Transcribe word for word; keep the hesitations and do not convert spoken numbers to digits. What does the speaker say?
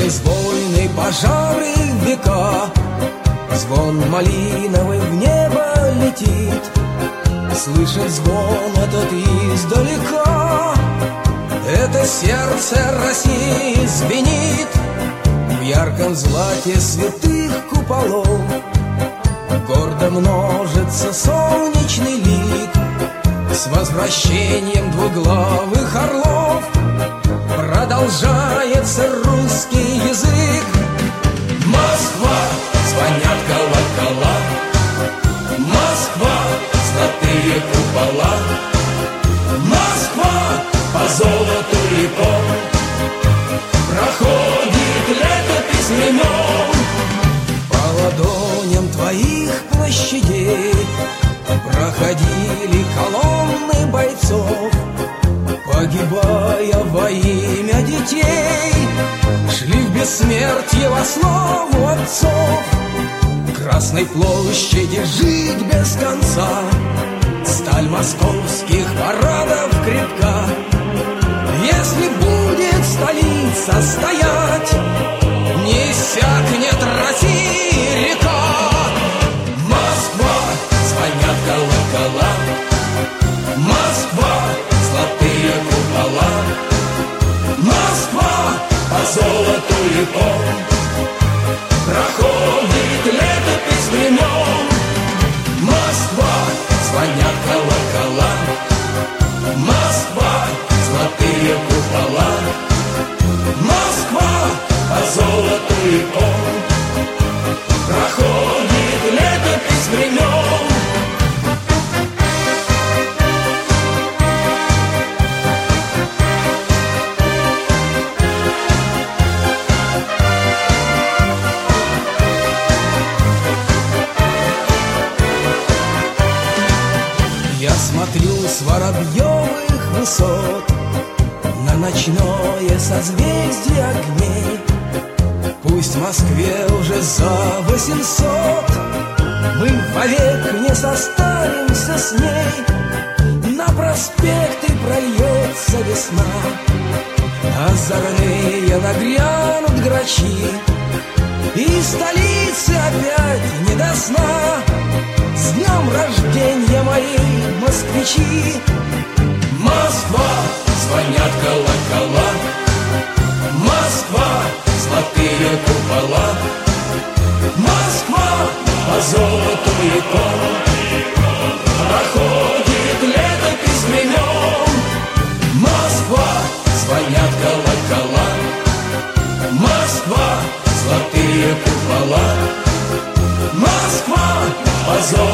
Через войны, пожары, века звон малиновый в небо летит. Слышит звон этот издалека, это сердце России звенит. В ярком злате святых куполов гордо множится солнечный лик. С возвращением двуглавых орлов продолжается русский язык. Москва, звонят колокола, Москва, золотые купола, Москва, по золоту реком проходит летопись времен. По ладоням твоих площадей проходили колонны бойцов, погибая во имя детей, шли в бессмертие во славу отцов. Красной площади жить без конца, сталь московских парадов крепка. Если будет столица стоять, не иссякнет России река. Москва, звонят колокола, Москва, золотые купола, Москва, по золоту реком проходит летопись времен. Москва, звонят колокола, Москва, золотые купола, Москва, по золоту реком проходит летопись времен. Я смотрю с воробьевых высот на ночное созвездие огней. Пусть в Москве уже за восемьсот, мы вовек не состаримся с ней. На проспекты прольется весна, озорные нагрянут грачи, и столицы опять не до сна. С днем рождения, мои москвичи! Москва, звонят колокола, Москва, золотые купола, Москва, по золоту реком проходит летопись времен. Москва, звонят колокола, Москва, золотые купола, Москва, по золоту